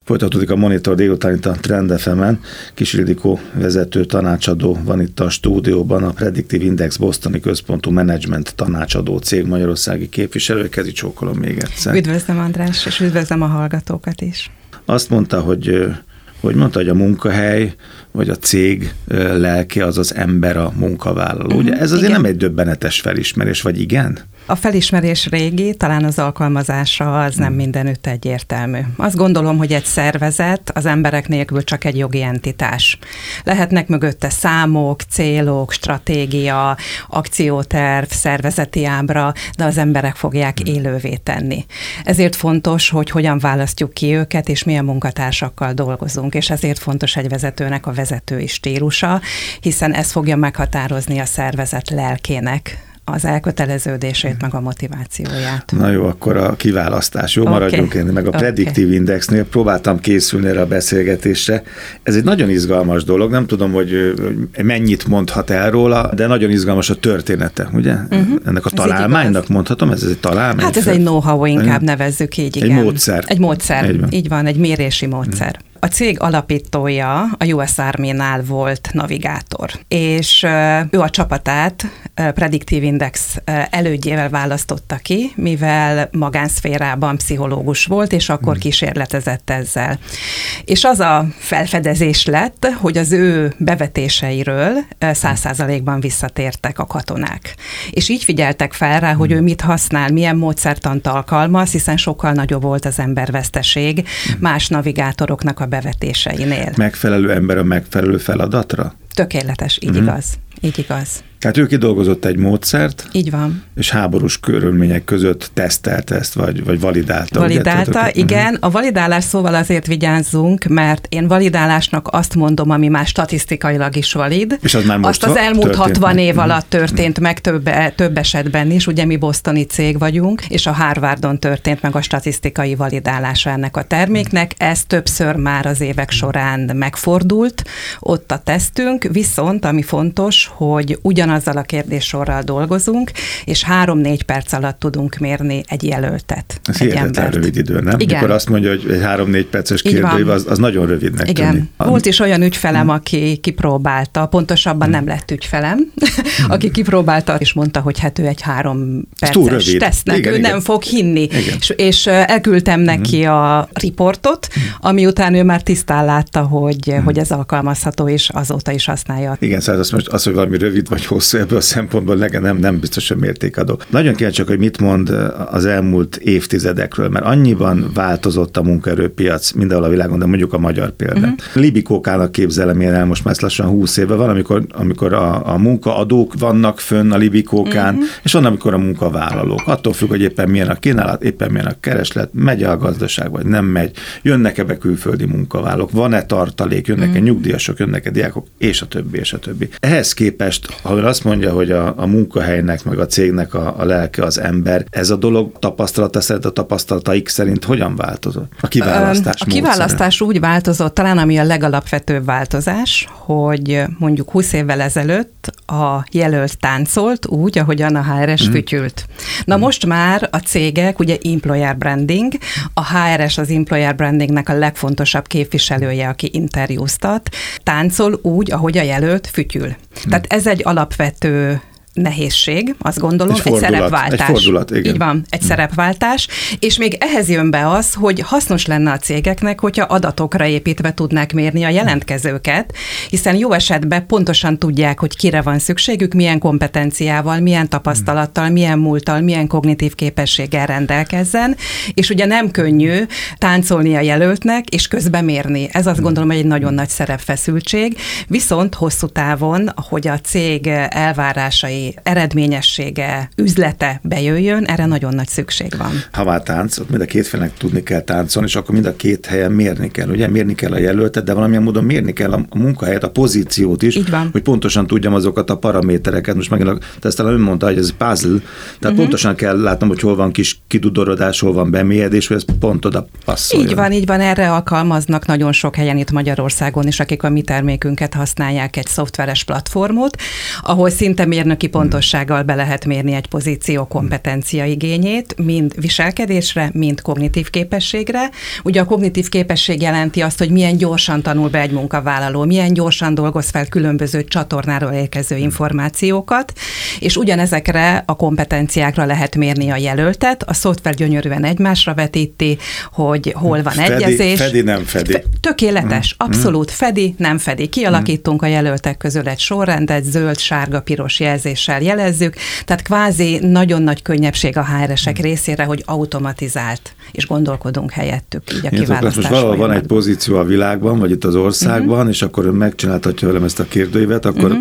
Folytatódik a Monitor délután itt a Trend FM-en. Kis Ildikó vezető tanácsadó van itt a stúdióban, a Predictive Index bostoni központú menedzsment tanácsadó cég magyarországi képviselő. Kezi csókolom még egyszer. Üdvözlöm, András, és üdvözlöm a hallgatókat is. Azt mondta, hogy a munkahely vagy a cég lelke az az ember, a munkavállaló. Ugye ez azért nem egy döbbenetes felismerés, vagy igen? A felismerés régi, talán az alkalmazása az nem mindenütt egyértelmű. Azt gondolom, hogy egy szervezet az emberek nélkül csak egy jogi entitás. Lehetnek mögötte számok, célok, stratégia, akcióterv, szervezeti ábra, de az emberek fogják élővé tenni. Ezért fontos, hogy hogyan választjuk ki őket, és milyen munkatársakkal dolgozunk, és ezért fontos egy vezetőnek a vezetői stílusa, hiszen ez fogja meghatározni a szervezet lelkének az elköteleződését, meg a motivációját. Na jó, akkor a kiválasztás. Jó, maradjunk én meg a Predictive Indexnél. Próbáltam készülni erre a beszélgetésre. Ez egy nagyon izgalmas dolog, nem tudom, hogy mennyit mondhat el róla, de nagyon izgalmas a története, ugye? Ennek a találmánynak mondhatom, ez egy találmány? Hát ez egy know-how, inkább nevezzük így, igen. Egy módszer. Egy módszer, így van, egy mérési módszer. A cég alapítója a US Army-nál volt navigátor, és ő a csapatát Predictive Index elődjével választotta ki, mivel magánszférában pszichológus volt, és akkor kísérletezett ezzel. És az a felfedezés lett, hogy az ő bevetéseiről 100%-ban visszatértek a katonák. És így figyeltek fel rá, hogy ő mit használ, milyen módszertant alkalmaz, hiszen sokkal nagyobb volt az emberveszteség más navigátoroknak a bevetéseinél. Megfelelő ember a megfelelő feladatra? Tökéletes, így igaz. Így igaz. Tehát ő kidolgozott egy módszert. Így van. És háborús körülmények között tesztelte ezt, vagy validálta. Validálta, ugye? Igen. A validálás szóval azért vigyázzunk, mert én validálásnak azt mondom, ami már statisztikailag is valid. És az már most azt az elmúlt 60 év alatt történt meg több esetben is, ugye mi bostoni cég vagyunk, és a Harvardon történt meg a statisztikai validálása ennek a terméknek. Ez többször már az évek során megfordult, ott a tesztünk, viszont ami fontos, hogy ugyanazzal a kérdéssorral dolgozunk, és 3-4 perc alatt tudunk mérni egy jelöltet. Ez hihetetlen rövid idő, nem? Igen. Mikor azt mondja, hogy egy 3-4 perces kérdőív, az nagyon rövidnek tűnik. Igen. Volt is olyan ügyfelem, aki kipróbálta, pontosabban nem lett ügyfelem, aki kipróbálta, és mondta, hogy hát ő egy 3 perces tesznek, ő nem fog hinni. És elküldtem neki a riportot, ami után ő már tisztán látta, hogy ez alkalmazható, és azóta is használja. Igen, szóval az, hogy valami rövid vagy hosszú, ebből a szempontból nem biztos, hogy mértékadó. Nagyon kíváncsi, hogy mit mond az elmúlt évtizedekről, mert annyiban változott a munkaerőpiac mindenhol a világon, de mondjuk a magyar példát. Libikókának képzelem én el most már lassan 20 éve, van, amikor a munkaadók vannak fönn a libikókán, és van, amikor a munkavállalók. Attól függ, hogy éppen milyen a kínálat, éppen milyen a kereslet, megy a gazdaság, vagy nem megy, jönnek-e be külföldi munkavállalók, van-e tartalék, jönnek-e nyugdíjasok, jönnek-e diákok, és a többi, és a többi. Ehhez képest, ha ön azt mondja, hogy a munkahelynek, meg a cégnek a lelke az ember, ez a dolog tapasztalata szerint, a tapasztalataik szerint hogyan változott? A kiválasztás A kiválasztás úgy változott, talán ami a legalapvetőbb változás, hogy mondjuk 20 évvel ezelőtt a jelölt táncolt úgy, ahogyan a HRS fütyült. Na most már a cégek, ugye employer branding, a HRS az employer brandingnek a legfontosabb képviselője, aki interjúztat, táncol úgy, ahogy a jelölt fütyül. Tehát ez egy alapvető nehézség, azt gondolom, egy szerepváltás. Egy fordulat, igen. Így van, egy szerepváltás, és még ehhez jön be az, hogy hasznos lenne a cégeknek, hogyha adatokra építve tudnák mérni a jelentkezőket, hiszen jó esetben pontosan tudják, hogy kire van szükségük, milyen kompetenciával, milyen tapasztalattal, milyen múlttal, milyen kognitív képességgel rendelkezzen, és ugye nem könnyű táncolni a jelöltnek, és közben mérni. Ez azt gondolom, hogy egy nagyon nagy szerepfeszültség, viszont hosszú távon, hogy a cég elvárásai, eredményessége, üzlete bejöjjön, erre nagyon nagy szükség van. Ha már tánc, ott mind a két félnek tudni kell táncolni, és akkor mind a két helyen mérni kell. Ugye mérni kell a jelöltet, de valamilyen módon mérni kell a munkahelyet, a pozíciót is, hogy pontosan tudjam azokat a paramétereket. Most megint ezt talán ön mondta, hogy ez puzzle, tehát pontosan kell látnom, hogy hol van kis kidudorodás, hol van bemélyedés, hogy ez pont oda passzoljon. Így van, erre alkalmaznak nagyon sok helyen itt Magyarországon is, akik a mi termékünket használják, egy szoftveres platformot, ahol szinte mérnöki pontossággal be lehet mérni egy pozíció kompetencia igényét, mind viselkedésre, mind kognitív képességre. Ugye a kognitív képesség jelenti azt, hogy milyen gyorsan tanul be egy munkavállaló, milyen gyorsan dolgoz fel különböző csatornáról érkező információkat, és ugyanezekre a kompetenciákra lehet mérni a jelöltet. A szoftver gyönyörűen egymásra vetíti, hogy hol van egyezés. Fedi, nem fedi. Tökéletes, abszolút fedi, nem fedi. Kialakítunk a jelöltek közül egy sorrendet, zöld, sárga, piros jelzéssel jelezzük, tehát kvázi nagyon nagy könnyebbség a HR-esek részére, hogy automatizált, és gondolkodunk helyettük így a kiválasztás. Most valahol van egy pozíció a világban, vagy itt az országban, és akkor ön megcsináltatja velem ezt a kérdőívet, akkor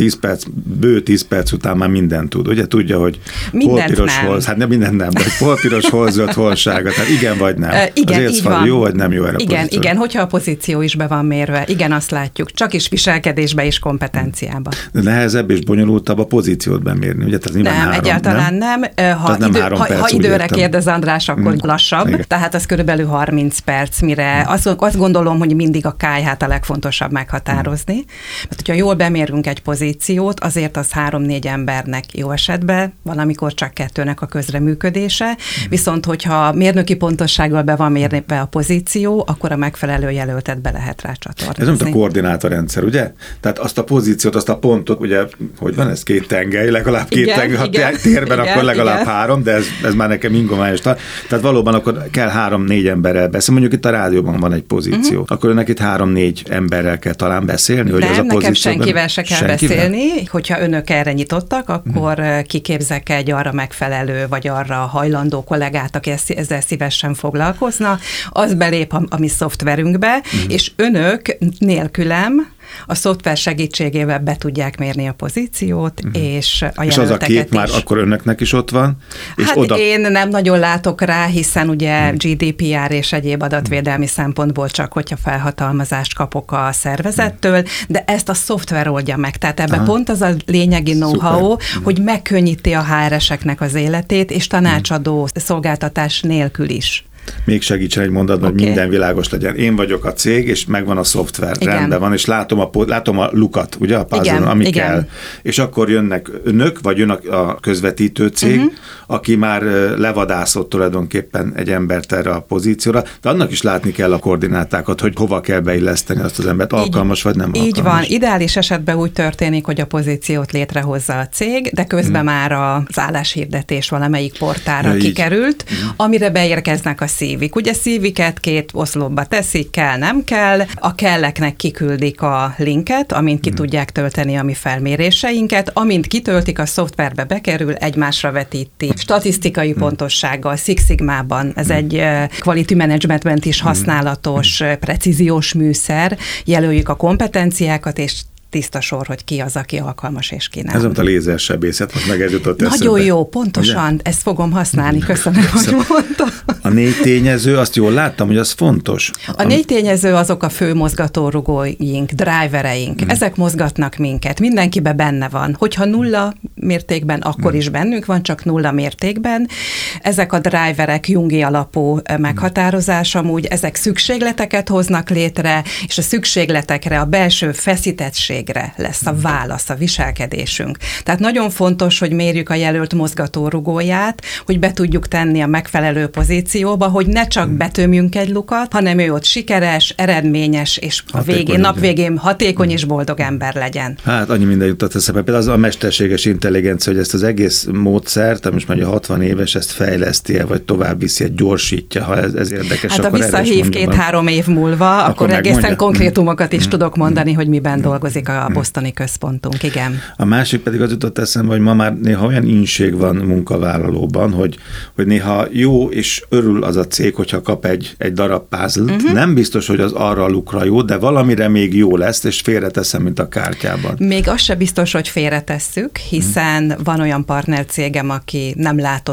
10 perc után már mindent tud. Ugye tudja, hogy hol piros, hol, hát nem mindent nem, de hol piros, hol zöld, hol sárga. Tehát igen vagy nem. Igen, így van. Jó vagy nem jó erre a pozíció. Igen, hogyha a pozíció is be van mérve. Igen, azt látjuk. Csak is viselkedésbe és kompetenciába. De nehezebb és bonyolultabb a pozíciót bemérni. Ugye? Nem, egyáltalán nem. Ha időre kérdez András, akkor lassabb. Igen. Tehát az körülbelül 30 perc, mire azt gondolom, hogy mindig a KH-t a legfontosabb meghatározni. Mert hogyha jól bemérünk egy pozíciót, azért az 3-4 embernek jó esetben, valamikor csak 2-nek a közreműködése, viszont hogyha mérnöki pontossággal be van mérve a pozíció, akkor a megfelelő jelöltet be lehet rá csatornázni. Ez nem a koordinátorrendszer, ugye? Tehát azt a pozíciót, azt a pontot, ugye, hogy van ez 2 tengely, legalább 2 tengely, ha térben, akkor legalább 3, de ez már nekem ingományos. Tehát valóban akkor kell 3-4 emberrel beszélni. Mondjuk itt a rádióban van egy pozíció. Akkor önnek itt 3-4 emberrel kell talán beszélni, hogy ez a pozíció. Nekem senkivel se kell beszélni. Hogyha önök erre nyitottak, akkor kiképzek egy arra megfelelő, vagy arra hajlandó kollégát, aki ezzel szívesen foglalkozna, az belép a mi szoftverünkbe, és önök nélkülem a szoftver segítségével be tudják mérni a pozíciót, és a jelölteket. És az a kép már akkor önöknek is ott van? És hát én nem nagyon látok rá, hiszen ugye GDPR és egyéb adatvédelmi szempontból csak, hogyha felhatalmazást kapok a szervezettől, de ezt a szoftver oldja meg. Tehát ebben pont az a lényegi know-how, hogy megkönnyíti a HR-eseknek az életét, és tanácsadó szolgáltatás nélkül is. Még segítsen egy mondatban, hogy minden világos legyen. Én vagyok a cég, és megvan a szoftver, rendben van, és látom a lukat, ugye, a puzzle-on, ami kell. És akkor jönnek önök, vagy jön a közvetítő cég, aki már levadászott tulajdonképpen egy embert erre a pozícióra, de annak is látni kell a koordinátákat, hogy hova kell beilleszteni azt az embert, alkalmas vagy nem alkalmas. Így van, ideális esetben úgy történik, hogy a pozíciót létrehozza a cég, de közben már az álláshirdetés valamelyik portára kikerült, amire beérkeznek a szívik. Ugye szíviket 2 oszlopba teszik, kell, nem kell. A kelleknek kiküldik a linket, amint ki tudják tölteni a mi felméréseinket. Amint kitöltik, a szoftverbe bekerül, egymásra vetíti. Statisztikai pontossággal, Six Sigmában, ez egy quality managementben is használatos, precíziós műszer. Jelöljük a kompetenciákat, és tiszta sor, hogy ki az, aki alkalmas és ki nem. Ez nem a lézersebészet, most meg ez jutott eszembe. Nagyon jó, pontosan, ugye? Ezt fogom használni, köszönöm, hogy mondtam. A 4 tényező, azt jól láttam, hogy az fontos. A 4 tényező azok a fő mozgatórugóink, drivereink, ezek mozgatnak minket, mindenkiben benne van. Hogyha 0 mértékben, akkor is bennünk van, csak 0 mértékben. Ezek a driverek jungi alapú meghatározás amúgy, ezek szükségleteket hoznak létre, és a szükségletekre, a belső feszítettségre lesz a válasz, a viselkedésünk. Tehát nagyon fontos, hogy mérjük a jelölt mozgatórugóját, hogy be tudjuk tenni a megfelelő pozícióba, hogy ne csak betömjünk egy lukat, hanem ő ott sikeres, eredményes, és a végén, nap végén hatékony és boldog ember legyen. Hát annyi minden jutott eszembe. Például az a mesterséges intelligencia, hogy ezt az egész módszert, most már 60 éves, ezt fejleszti-e, vagy tovább viszi, vagy ha ez érdekes. Hát akkor ha visszahív 2-3 év múlva, akkor egészen konkrétumokat is tudok mondani, hogy miben dolgozik a bostoni központunk, igen. A másik pedig az jutott eszembe, hogy ma már néha olyan inség van munkavállalóban, hogy néha jó és örül az a cég, hogyha kap egy darab puzzle-t. Nem biztos, hogy az arra a lukra jó, de valamire még jó lesz, és félreteszem, mint a kártyában. Még az se biztos, hogy félretesszük, hiszen van olyan partnercégem, aki nem látott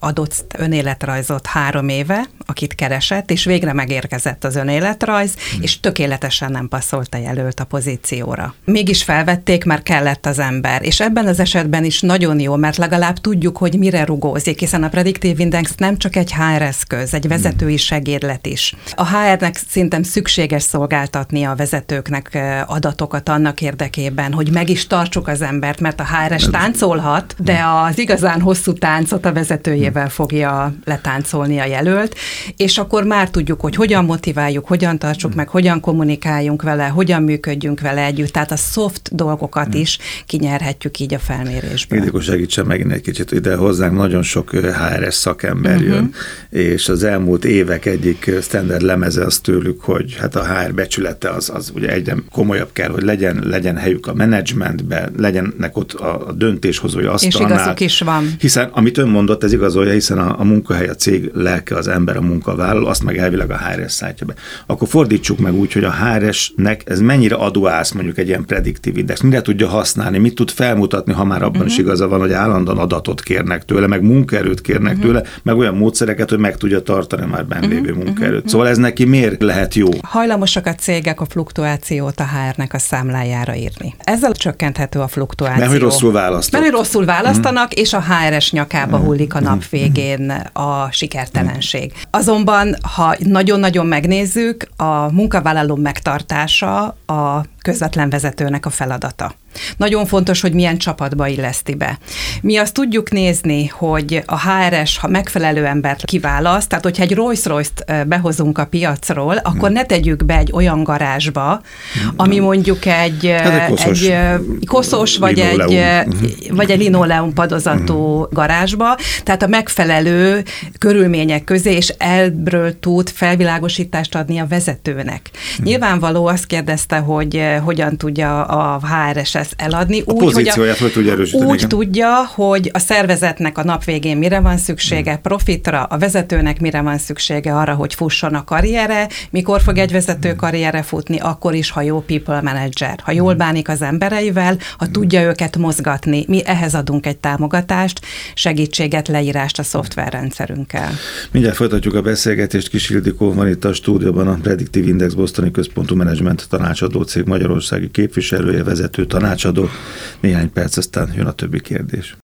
adott önéletrajzot 3 éve, akit keresett, és végre megérkezett az önéletrajz, és tökéletesen nem passzolt a jelölt a pozícióra. Mégis felvették, mert kellett az ember, és ebben az esetben is nagyon jó, mert legalább tudjuk, hogy mire rugózik, hiszen a Predictive Index nem csak egy HR eszköz, egy vezetői segédlet is. A HR-nek szerintem szükséges szolgáltatnia a vezetőknek adatokat annak érdekében, hogy meg is tartsuk az embert, mert a HR-es táncolhat, de az igazán hosszú táncot a vezetőjével fogja letáncolni a jelölt, és akkor már tudjuk, hogy hogyan motiváljuk, hogyan tartsuk meg, hogyan kommunikáljunk vele, hogyan működjünk vele együtt, tehát a soft dolgokat is kinyerhetjük így a felmérésből. Ildikó, segítsen megint egy kicsit, ide hozzánk nagyon sok HRS szakember jön, és az elmúlt évek egyik standard lemeze az tőlük, hogy hát a HR becsülete az ugye egyre komolyabb kell, hogy legyen helyük a menedzsmentben, legyenek ott a döntéshozói asztalnál. És igazuk is van. Hiszen, amit ön mondott, ez igazolja, hiszen a munkahely, a cég lelke, az ember, a munkavállaló, azt meg elvileg a HRS szállítja be. Akkor fordítsuk meg úgy, hogy a HRS-nek ez mennyire adóász mondjuk egy ilyen prediktív index, mire tudja használni, mit tud felmutatni, ha már abban is igaza van, hogy állandóan adatot kérnek tőle, meg munkaerőt kérnek tőle, meg olyan módszereket, hogy meg tudja tartani már benn lévő munkaerőt. Szóval ez neki miért lehet jó? Hajlamosak a cégek a fluktuációt a HR-nek a számlájára írni. Ezzel csökkenthető a fluktuáció. Mert hogy rosszul választanak. Mert hogy rosszul választanak, és a HRS nyakába hullik a nap végén a sikertelenség. Azonban, ha nagyon-nagyon megnézzük, a munkavállaló megtartása a közvetlen vezetőnek a feladata. Nagyon fontos, hogy milyen csapatba illeszti be. Mi azt tudjuk nézni, hogy a HRS, ha megfelelő embert kiválaszt, tehát hogyha egy Rolls-Royce-t behozunk a piacról, akkor ne tegyük be egy olyan garázsba, ami mondjuk egy koszos vagy egy linoleum padozatú garázsba, tehát a megfelelő körülmények közé, és ebből tud felvilágosítást adni a vezetőnek. Nyilvánvaló, azt kérdezte, hogy hogyan tudja a HRS ezt eladni. A pozícióját hogy tudja erősíteni? Úgy tudja, hogy a szervezetnek a nap végén mire van szüksége, profitra, a vezetőnek mire van szüksége arra, hogy fusson a karriere, mikor fog egy vezető karriere futni, akkor is, ha jó people manager, ha jól bánik az embereivel, ha tudja őket mozgatni. Mi ehhez adunk egy támogatást, segítséget, leírást a szoftverrendszerünkkel. Mindjárt folytatjuk a beszélgetést. Kis Ildikó van itt a stúdióban, a Predictive Index Bostoni központú menedzsment tanácsadó cég magyarországi képviselője, vezető tanácsadó. Néhány perc, aztán jön a többi kérdés.